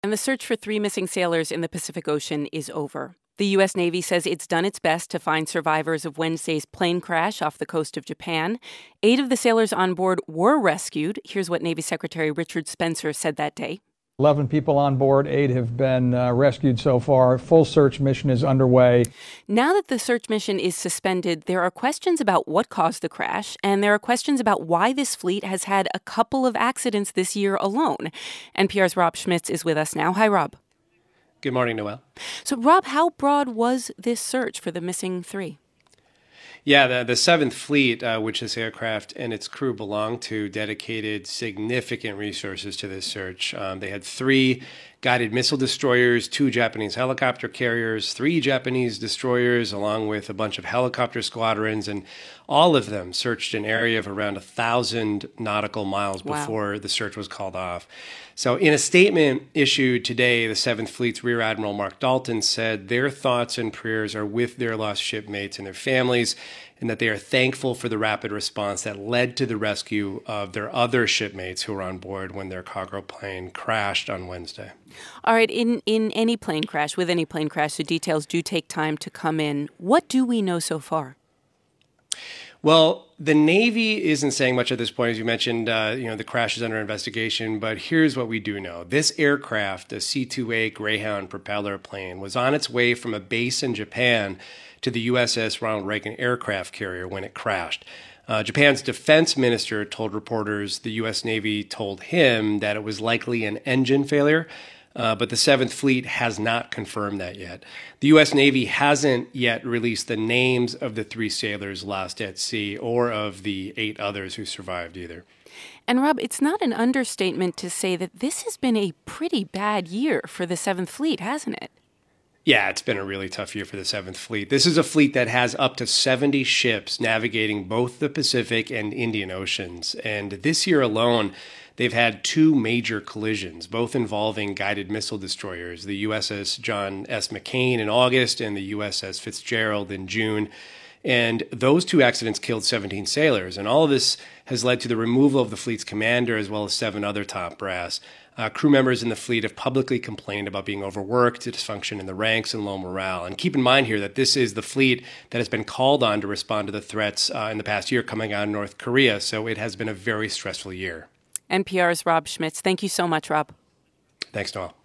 And the search for 3 missing sailors in the Pacific Ocean is over. The U.S. Navy says it's done its best to find survivors of Wednesday's plane crash off the coast of Japan. 8 of the sailors on board were rescued. Here's what Navy Secretary Richard Spencer said that day. 11 people on board, 8 have been rescued so far. Full search mission is underway. Now that the search mission is suspended, there are questions about what caused the crash, and there are questions about why this fleet has had a couple of accidents this year alone. NPR's Rob Schmitz is with us now. Hi, Rob. Good morning, Noelle. So, Rob, how broad was this search for the missing 3? Yeah, the 7th Fleet, which this aircraft and its crew belong to, dedicated significant resources to this search. They had 3 guided missile destroyers, 2 Japanese helicopter carriers, 3 Japanese destroyers, along with a bunch of helicopter squadrons, and all of them searched an area of around 1,000 nautical miles before the search was called off. So in a statement issued today, the 7th Fleet's Rear Admiral Mark Dalton said their thoughts and prayers are with their lost shipmates and their families, and that they are thankful for the rapid response that led to the rescue of their other shipmates who were on board when their cargo plane crashed on Wednesday. All right, in any plane crash, with any plane crash, the details do take time to come in. What do we know so far? Well, the Navy isn't saying much at this point. As you mentioned, the crash is under investigation, but here's what we do know. This aircraft, a C-2A Greyhound propeller plane, was on its way from a base in Japan to the USS Ronald Reagan aircraft carrier when it crashed. Japan's defense minister told reporters the U.S. Navy told him that it was likely an engine failure, but the 7th Fleet has not confirmed that yet. The U.S. Navy hasn't yet released the names of the 3 sailors lost at sea or of the 8 others who survived either. And Rob, it's not an understatement to say that this has been a pretty bad year for the 7th Fleet, hasn't it? Yeah, it's been a really tough year for the 7th Fleet. This is a fleet that has up to 70 ships navigating both the Pacific and Indian Oceans. And this year alone, they've had 2 major collisions, both involving guided missile destroyers, the USS John S. McCain in August and the USS Fitzgerald in June. And those 2 accidents killed 17 sailors. And all of this has led to the removal of the fleet's commander as well as 7 other top brass. Crew members in the fleet have publicly complained about being overworked, dysfunction in the ranks, and low morale. And keep in mind here that this is the fleet that has been called on to respond to the threats in the past year coming out of North Korea. So it has been a very stressful year. NPR's Rob Schmitz. Thank you so much, Rob. Thanks, Noel.